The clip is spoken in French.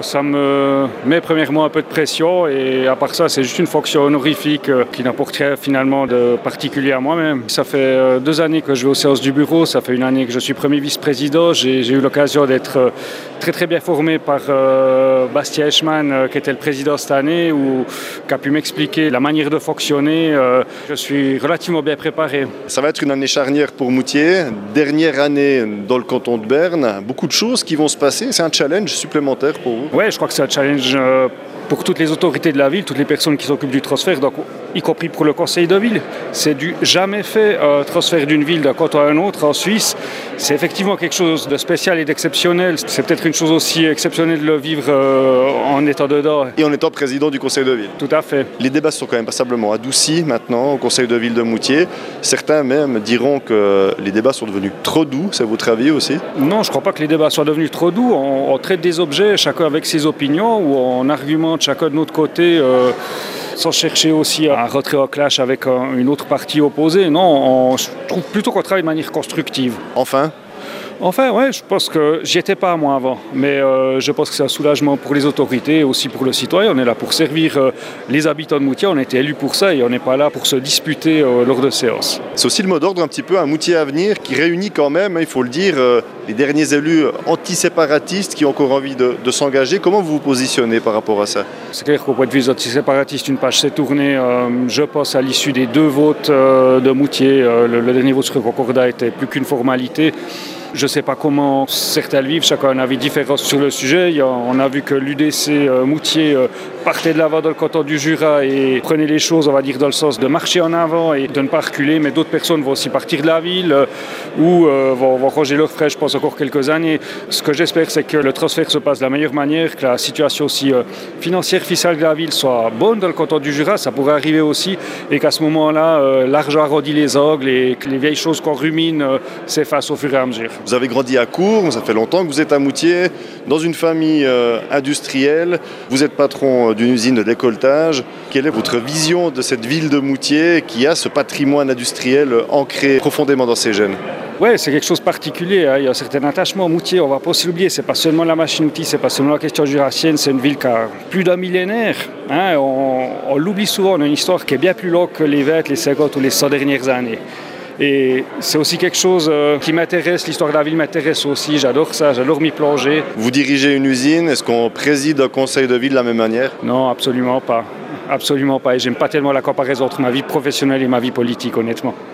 ça me met premièrement un peu de pression et à part ça, c'est juste une fonction honorifique qui n'apporte rien finalement de particulier à moi-même. Ça fait 2 années que je vais aux séances du bureau, ça fait 1 année que je suis premier vice-président. J'ai eu l'occasion d'être très très bien formé par Bastien Eichmann qui était le président cette année qui a pu m'expliquer la manière de fonctionner. Je suis relativement bien préparé. Ça va être une année charnière pour Moutier, dernière année dans le canton de Berne, beaucoup de choses qui vont se passer, c'est un challenge supplémentaire pour vous? Oui, je crois que c'est un challenge pour toutes les autorités de la ville, toutes les personnes qui s'occupent du transfert, donc, y compris pour le conseil de ville. C'est du jamais fait transfert d'une ville d'un canton à un autre en Suisse. C'est effectivement quelque chose de spécial et d'exceptionnel. C'est peut-être une chose aussi exceptionnelle de le vivre en étant dedans. Et en étant président du conseil de ville. Tout à fait. Les débats sont quand même passablement adoucis maintenant au conseil de ville de Moutier. Certains même diront que les débats sont devenus trop doux, c'est votre avis aussi? Non, je ne crois pas que les débats soient devenus trop doux. On traite des objets, chacun avec ses opinions, ou on argumente chacun de notre côté sans chercher aussi un retrait au clash avec une autre partie opposée. Non, je trouve plutôt qu'on travaille de manière constructive. Enfin, ouais, je pense que j'y étais pas moi avant, mais je pense que c'est un soulagement pour les autorités et aussi pour le citoyen. On est là pour servir les habitants de Moutier, on a été élus pour ça et on n'est pas là pour se disputer lors de séances. C'est aussi le mot d'ordre un petit peu un Moutier à venir qui réunit quand même, il faut le dire, les derniers élus antiséparatistes qui ont encore envie de s'engager. Comment vous vous positionnez par rapport à ça? C'est clair qu'au point de vue des antiséparatistes, une page s'est tournée, je pense, à l'issue des 2 votes de Moutier. Le dernier vote sur le Concordat était plus qu'une formalité. Je ne sais pas comment certains le vivent, chacun a un avis différent sur le sujet. On a vu que l'UDC Moutier partait de l'avant dans le canton du Jura et prenait les choses, on va dire, dans le sens de marcher en avant et de ne pas reculer. Mais d'autres personnes vont aussi partir de la ville ou vont ranger leurs frais, je pense, encore quelques années. Ce que j'espère, c'est que le transfert se passe de la meilleure manière, que la situation aussi financière, fiscale de la ville soit bonne dans le canton du Jura. Ça pourrait arriver aussi et qu'à ce moment-là, l'argent arrondit les angles et que les vieilles choses qu'on rumine s'effacent au fur et à mesure. Vous avez grandi à Cours, ça fait longtemps que vous êtes à Moutier, dans une famille industrielle. Vous êtes patron d'une usine de décolletage. Quelle est votre vision de cette ville de Moutier qui a ce patrimoine industriel ancré profondément dans ses gènes? Oui, c'est quelque chose de particulier. Il y a un certain attachement à Moutier. On ne va pas aussi l'oublier. Ce n'est pas seulement la machine-outil, ce n'est pas seulement la question jurassienne. C'est une ville qui a plus d'1 millénaire. On l'oublie souvent. On a une histoire qui est bien plus longue que les 20, les 50 ou les 100 dernières années. Et c'est aussi quelque chose qui m'intéresse, l'histoire de la ville m'intéresse aussi, j'adore ça, j'adore m'y plonger. Vous dirigez une usine, est-ce qu'on préside un conseil de ville de la même manière? Non, absolument pas. Absolument pas. Et j'aime pas tellement la comparaison entre ma vie professionnelle et ma vie politique, honnêtement.